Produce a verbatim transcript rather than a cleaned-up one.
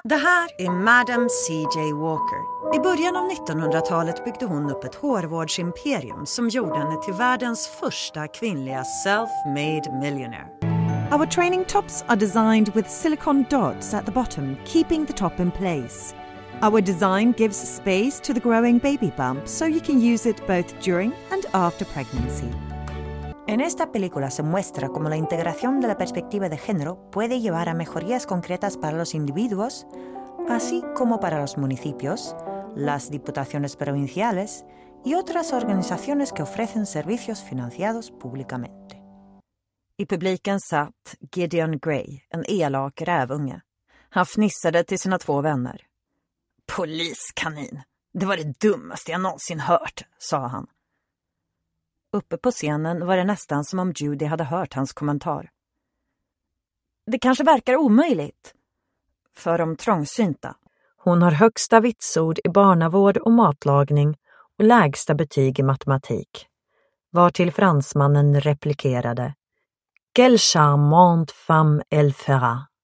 Det här är Madame C J Walker. I början av nittonhundratalet byggde hon upp ett hårvårdsimperium som gjorde henne till världens första kvinnliga self-made millionaire. Our training tops are designed with silicone dots at the bottom, keeping the top in place. Our design gives space to the growing baby bump so you can use it both during and after pregnancy. En esta película se muestra cómo la integración de la perspectiva de género puede llevar a mejorías concretas para los individuos, así como para los municipios, las diputaciones provinciales y otras organizaciones que ofrecen servicios financiados públicamente. I publiken satt Gideon Gray, en elak rävunge. Han fnissade till sina två vänner. Poliskanin, det var det dummaste jag någonsin hört, sa han. Uppe på scenen var det nästan som om Judy hade hört hans kommentar. Det kanske verkar omöjligt. För de trångsynta. Hon har högsta vitsord i barnavård och matlagning och lägsta betyg i matematik. Vartill fransmannen replikerade: Quelle charmante femme elle fera.